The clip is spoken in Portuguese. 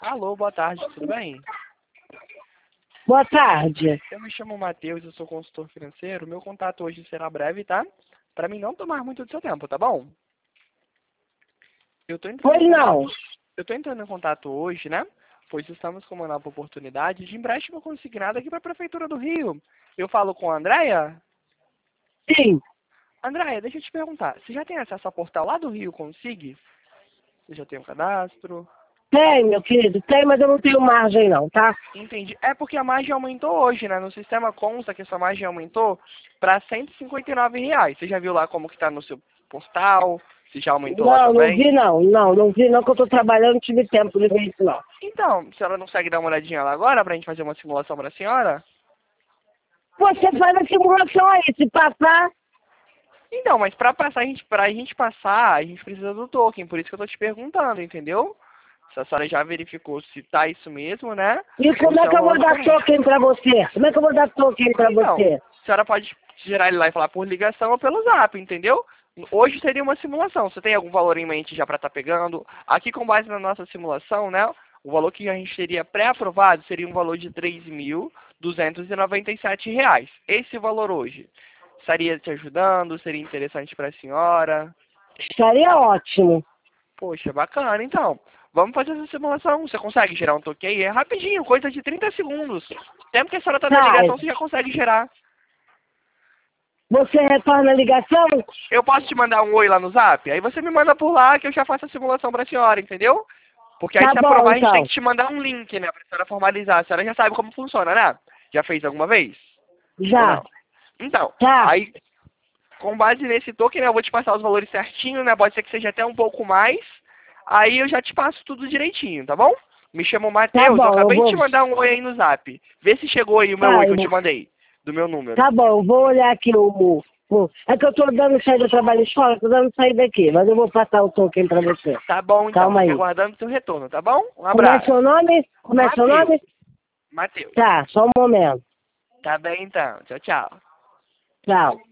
Alô, boa tarde, tudo bem? Boa tarde. Eu me chamo Matheus, eu sou consultor financeiro. Meu contato hoje será breve, tá? Para mim não tomar muito do seu tempo, tá bom? Eu tô entrando Pois em contato, não. eu tô entrando em contato hoje, né? Pois estamos com uma nova oportunidade de empréstimo consignado aqui para a Prefeitura do Rio. Eu falo com a Andréia? Sim. Andréia, deixa eu te perguntar. Você já tem acesso ao portal lá do Rio Consig? Você já tem um cadastro? Tem, meu querido, tem, mas eu não tenho margem não, tá? Entendi. É porque a margem aumentou hoje, né? No sistema consta que essa margem aumentou para R$ 159. Você já viu lá como que tá no seu portal? Se já aumentou lá Não, não também? vi não. Não vi não, que eu tô trabalhando, não tive tempo de ver isso não. Então, a senhora não consegue dar uma olhadinha lá agora pra gente fazer uma simulação pra senhora? Você faz a simulação aí, se passar, Então, mas pra gente passar, a gente precisa do token, por isso que eu tô te perguntando, entendeu? Se a senhora já verificou se tá isso mesmo, né? e Ou como se é é que um eu vou valor dar diferente. token pra você? Como é que eu vou dar token pra Então, você? a senhora pode gerar ele lá e falar por ligação ou pelo zap, entendeu? Hoje seria uma simulação. Você tem algum valor em mente já para estar pegando? Aqui, com base na nossa simulação, né? O valor que a gente teria pré-aprovado seria um valor de R$ 3.297. Esse valor hoje estaria te ajudando? Seria interessante para a senhora? Estaria ótimo. Poxa, bacana. Então, vamos fazer essa simulação. Você consegue gerar um token aí? É rapidinho, coisa de 30 segundos. Tempo que a senhora está na Tá, ligação, você já consegue gerar. você retorna a ligação? Eu posso te mandar um oi lá no zap? Aí você me manda por lá que eu já faço a simulação pra senhora, entendeu? Porque aí Tá se bom, aprovar, a gente tem então. que te mandar um link, né? Pra senhora formalizar. A senhora já sabe como funciona, né? Já fez alguma vez? Ou Já. não? Então, Tá. aí, com base nesse token, né, eu vou te passar os valores certinho, né? Pode ser que seja até um pouco mais. Aí eu já te passo tudo direitinho, tá bom? Me chamo Tá Matheus, eu bom, eu acabei de vou. te mandar um oi aí no zap. Vê se chegou aí o meu Tá, oi que eu te mandei, do meu número. tá bom, eu vou olhar aqui É que eu tô dando saída do trabalho de escola, tô dando saída aqui, mas eu vou passar o token pra você. Tá bom, então. Calma Fica aí. aguardando o seu retorno, tá bom? Um Como é abraço. seu nome? Como é seu Matheus. nome? Matheus. Tá, só um momento. Tá bem então. Tchau, tchau. Tchau.